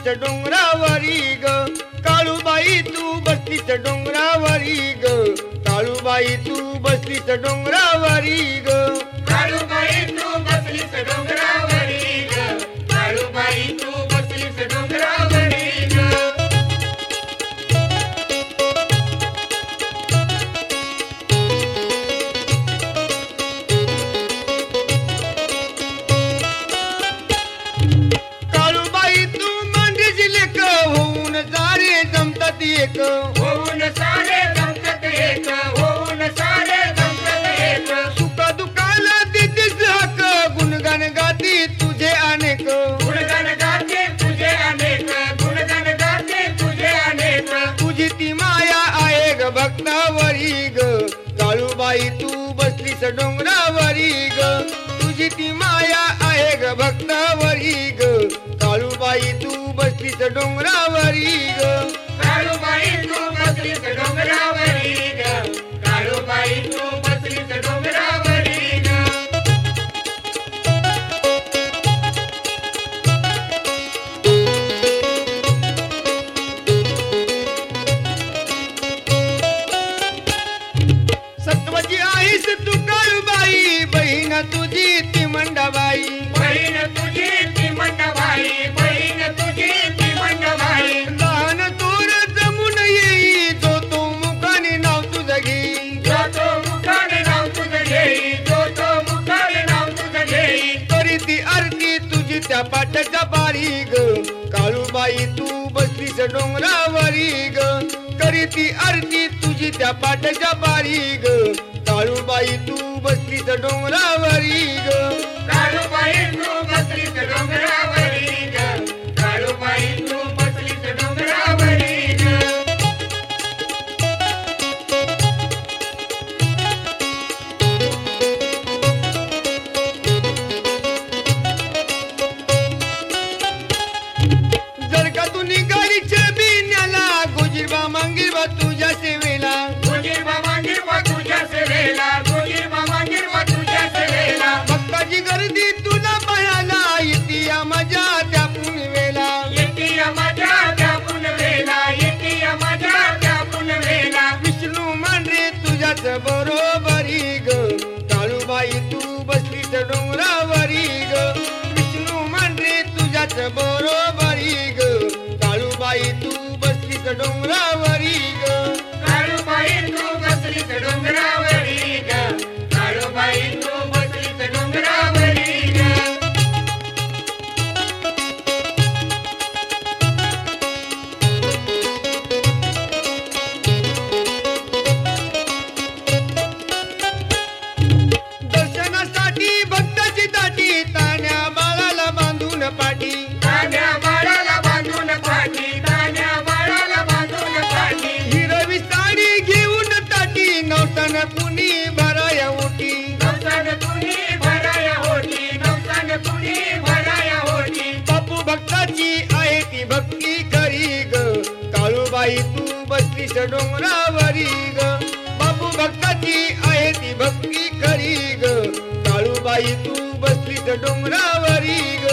डोंगरावरी ग काळूबाई तू बसलीस डोंगरावरी ग काळूबाई तू बसलीस डोंगरावरी ग काळूबाई तू बसलीस डोंगरावरी ग काळूबाई तू बसलीस डोंगरावरी ग काळूबाई तू मांडीची लेक होऊन सारे जमतात एक होऊन सारे जमतात एक होऊन सारे जमतात एक सुख दुःखाला देतीस हक गुणगान गाती तुझे अनेक गुणगान गाते तुझे अनेक गुणगान गाते तुझे अनेक तुझी ती माया आहे ग भक्तावरी ग काळूबाई तू बसलीस डोंगरावरी ग तुझी ती माया आहे ग भक्तावरी ग काळूबाई तू बसलीस डोंगरावरी ग काळूबाई तू बसलीस डोंगरावरी ग काळूबाई तू बसलीस डोंगरावरी ग सत्वाची आहेस तू काळूबाई बहीण तुझी ती मंडाबाई बहीण तुझी ती मंडबाई बहीण तुझी ती मंडबाई लहान तोर जमून येई जो तो मुखाने नाव तुझं घेई जो तो मुखाने नाव तुझं घेई जो तो मुखाने नाव तुझं घेई तरी ती आरती तुझी त्या पाटाच्या बारी ग काळूबाई तू बसलीस डोंगरावरी ग करी ती आरती तुझी त्या पाटाच्या बारी ग काळूबाई तू बसलीस डोंगरावरी ग काळूबाई तू बसलीस डोंगरावरी ग काळूबाई तू बसलीस डोंगरावरी ग जर का तू निघालीच्या बिन्याला गोजीरबा मांगीरबा तुझ्या सेवेला गुजीरबा मांगीरबा तुझ्या सेवेला गुजीरबा मांगीरबा तुझ्या सेवेला भक्ताची गर्दी तुला पाहायला येते या मजा त्या पुनवेला येती माझ्या त्या पुनवेला येती माझ्या त्या पुनवेला विष्णू मांडरे तुझ्याच बरोबरी ग काळूबाई तू बसलीस डोंगरावरी ग विष्णू मांडरे तुझ्याच बरोबरी ग काळूबाई तू बसलीस डोंगरावरी ग काळूबाई तू बसलीस डोंगरावरी ग काळूबाई तू बसलीस डोंगरावरी ग दर्शनासाठी भक्ताची दाटी तान्या बाळाला बांधून पाठी तान्या बाळाला बांधून पाठी तान्या बाळाला बांधून पाठी हिरवी साडी घेऊन ताटी नवसन कुणी भराया ओटी नवसान कुणी भराया होती नवसान कुणी भराया होती बापू भक्ताची आहे ती भक्ती खरी ग काळूबाई तू बसलीस डोंगरावरी ग बापू भक्ताची आहे ती भक्ती खरी ग काळूबाई तू बसलीस डोंगरावरी ग